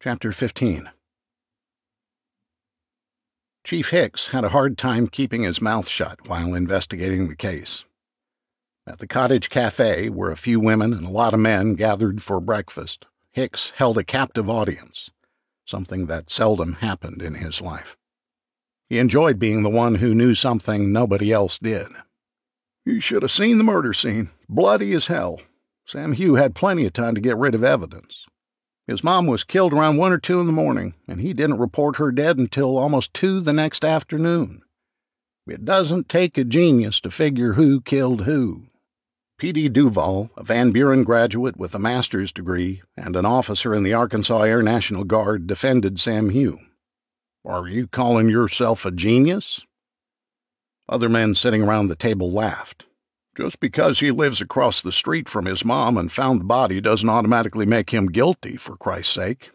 Chapter 15. Chief Hicks had a hard time keeping his mouth shut while investigating the case. At the cottage cafe, where a few women and a lot of men gathered for breakfast, Hicks held a captive audience, something that seldom happened in his life. He enjoyed being the one who knew something nobody else did. "You should have seen the murder scene. Bloody as hell. Sam Hugh had plenty of time to get rid of evidence. His mom was killed around 1 or 2 in the morning, and he didn't report her dead until almost 2 the next afternoon. It doesn't take a genius to figure who killed who." P.D. Duval, a Van Buren graduate with a master's degree and an officer in the Arkansas Air National Guard, defended Sam Hugh. "Are you calling yourself a genius?" Other men sitting around the table laughed. "Just because he lives across the street from his mom and found the body doesn't automatically make him guilty, for Christ's sake."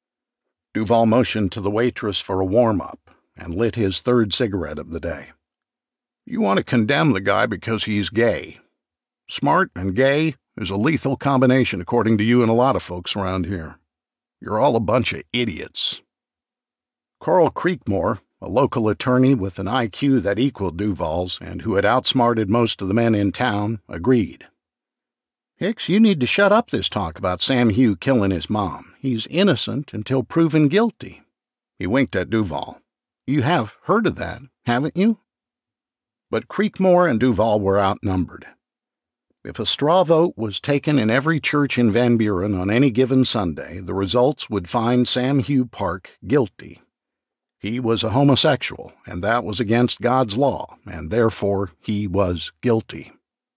Duval motioned to the waitress for a warm-up and lit his 3rd cigarette of the day. "You want to condemn the guy because he's gay. Smart and gay is a lethal combination according to you and a lot of folks around here. You're all a bunch of idiots." Carl Creekmore, a local attorney with an IQ that equaled Duval's and who had outsmarted most of the men in town, agreed. "Hicks, you need to shut up this talk about Sam Hugh killing his mom. He's innocent until proven guilty." He winked at Duval. "You have heard of that, haven't you?" But Creekmore and Duval were outnumbered. If a straw vote was taken in every church in Van Buren on any given Sunday, the results would find Sam Hugh Park guilty. He was a homosexual, and that was against God's law, and therefore he was guilty.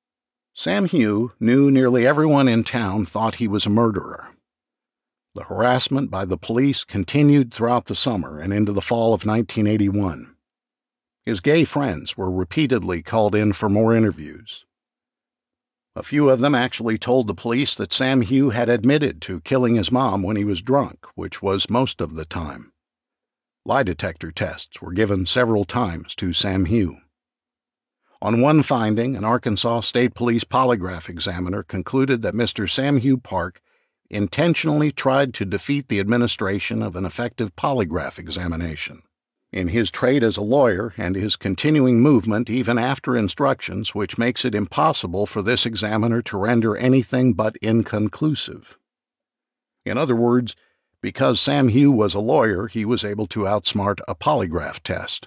Sam Hugh knew nearly everyone in town thought he was a murderer. The harassment by the police continued throughout the summer and into the fall of 1981. His gay friends were repeatedly called in for more interviews. A few of them actually told the police that Sam Hugh had admitted to killing his mom when he was drunk, which was most of the time. Lie detector tests were given several times to Sam Hugh. On one finding, an Arkansas State Police polygraph examiner concluded that Mr. Sam Hugh Park intentionally tried to defeat the administration of an effective polygraph examination. In his trade as a lawyer and his continuing movement even after instructions, which makes it impossible for this examiner to render anything but inconclusive. In other words, because Sam Hugh was a lawyer, he was able to outsmart a polygraph test.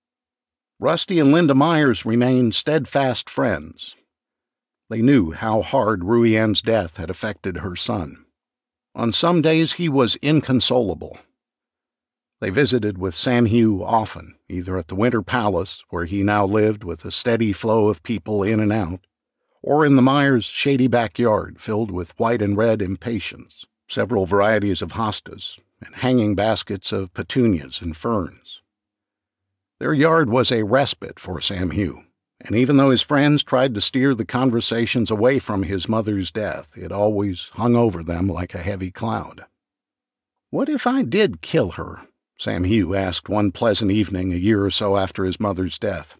Rusty and Linda Myers remained steadfast friends. They knew how hard Ruianne's death had affected her son. On some days he was inconsolable. They visited with Sam Hugh often, either at the Winter Palace, where he now lived with a steady flow of people in and out, or in the Myers' shady backyard filled with white and red impatiens, several varieties of hostas, and hanging baskets of petunias and ferns. Their yard was a respite for Sam Hugh, and even though his friends tried to steer the conversations away from his mother's death, it always hung over them like a heavy cloud. "What if I did kill her?" Sam Hugh asked one pleasant evening a year or so after his mother's death.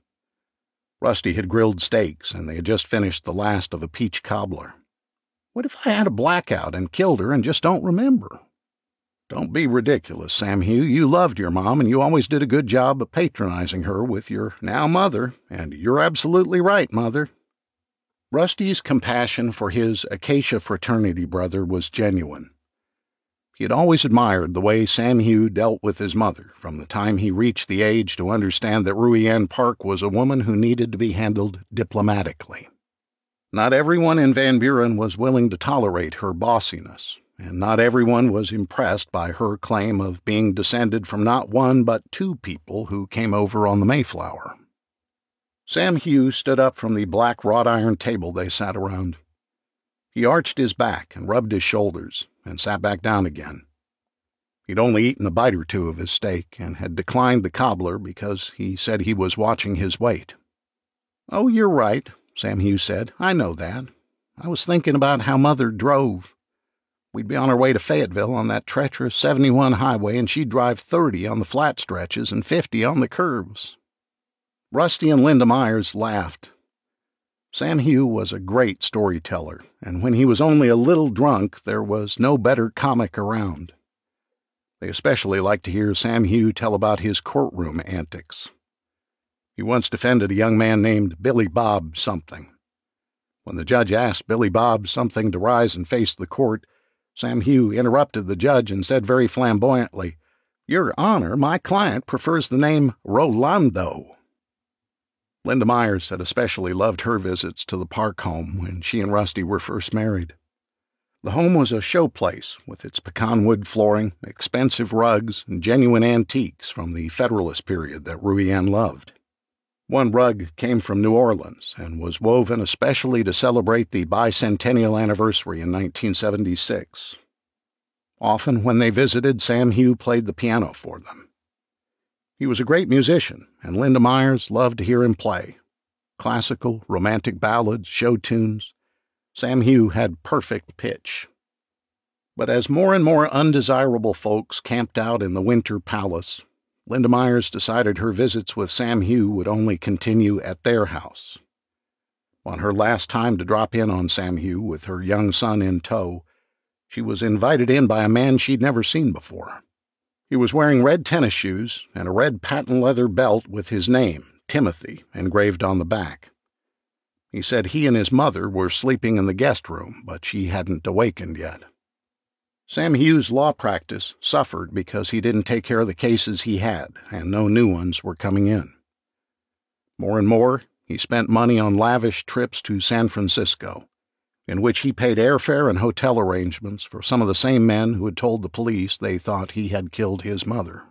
Rusty had grilled steaks, and they had just finished the last of a peach cobbler. "What if I had a blackout and killed her and just don't remember?" "Don't be ridiculous, Sam Hugh. You loved your mom, and you always did a good job of patronizing her with your now mother, and you're absolutely right, Mother." Rusty's compassion for his Acacia fraternity brother was genuine. He had always admired the way Sam Hugh dealt with his mother from the time he reached the age to understand that Ruianne Park was a woman who needed to be handled diplomatically. Not everyone in Van Buren was willing to tolerate her bossiness, and not everyone was impressed by her claim of being descended from not one but 2 people who came over on the Mayflower. Sam Hugh stood up from the black wrought iron table they sat around. He arched his back and rubbed his shoulders and sat back down again. He'd only eaten a bite or 2 of his steak and had declined the cobbler because he said he was watching his weight. "Oh, you're right," Sam Hugh said. "I know that. I was thinking about how Mother drove. We'd be on our way to Fayetteville on that treacherous 71 highway, and she'd drive 30 on the flat stretches and 50 on the curves." Rusty and Linda Myers laughed. Sam Hugh was a great storyteller, and when he was only a little drunk, there was no better comic around. They especially liked to hear Sam Hugh tell about his courtroom antics. He once defended a young man named Billy Bob something. When the judge asked Billy Bob something to rise and face the court, Sam Hugh interrupted the judge and said very flamboyantly, "Your Honor, my client prefers the name Rolando." Linda Myers had especially loved her visits to the Park home when she and Rusty were first married. The home was a showplace with its pecan wood flooring, expensive rugs, and genuine antiques from the Federalist period that Ruby-Ann loved. One rug came from New Orleans and was woven especially to celebrate the bicentennial anniversary in 1976. Often when they visited, Sam Hugh played the piano for them. He was a great musician, and Linda Myers loved to hear him play. Classical, romantic ballads, show tunes. Sam Hugh had perfect pitch. But as more and more undesirable folks camped out in the Winter Palace, Linda Myers decided her visits with Sam Hugh would only continue at their house. On her last time to drop in on Sam Hugh with her young son in tow, she was invited in by a man she'd never seen before. He was wearing red tennis shoes and a red patent leather belt with his name, Timothy, engraved on the back. He said he and his mother were sleeping in the guest room, but she hadn't awakened yet. Sam Hugh's law practice suffered because he didn't take care of the cases he had, and no new ones were coming in. More and more, he spent money on lavish trips to San Francisco, in which he paid airfare and hotel arrangements for some of the same men who had told the police they thought he had killed his mother.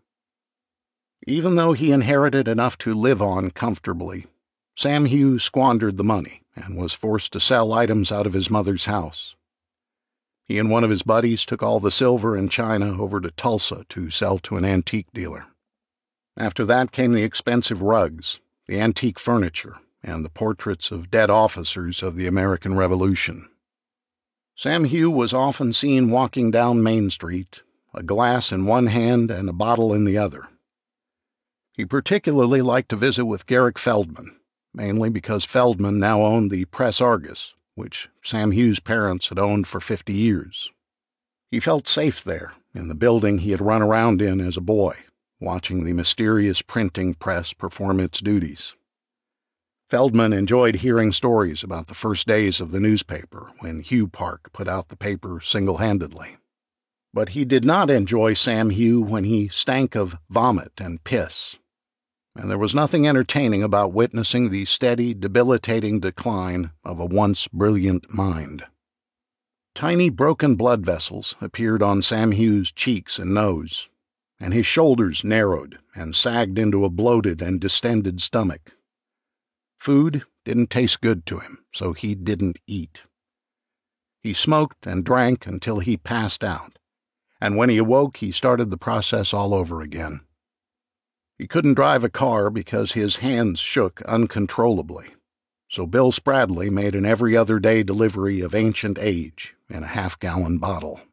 Even though he inherited enough to live on comfortably, Sam Hugh squandered the money and was forced to sell items out of his mother's house. He and one of his buddies took all the silver and china over to Tulsa to sell to an antique dealer. After that came the expensive rugs, the antique furniture, and the portraits of dead officers of the American Revolution. Sam Hugh was often seen walking down Main Street, a glass in one hand and a bottle in the other. He particularly liked to visit with Garrick Feldman, mainly because Feldman now owned the Press-Argus, which Sam Hugh's parents had owned for 50 years. He felt safe there, in the building he had run around in as a boy, watching the mysterious printing press perform its duties. Feldman enjoyed hearing stories about the first days of the newspaper when Hugh Park put out the paper single-handedly. But he did not enjoy Sam Hugh when he stank of vomit and piss. And there was nothing entertaining about witnessing the steady, debilitating decline of a once brilliant mind. Tiny broken blood vessels appeared on Sam Hugh's cheeks and nose, and his shoulders narrowed and sagged into a bloated and distended stomach. Food didn't taste good to him, so he didn't eat. He smoked and drank until he passed out, and when he awoke, he started the process all over again. He couldn't drive a car because his hands shook uncontrollably, so Bill Spradley made an every-other-day delivery of Ancient Age in a half-gallon bottle.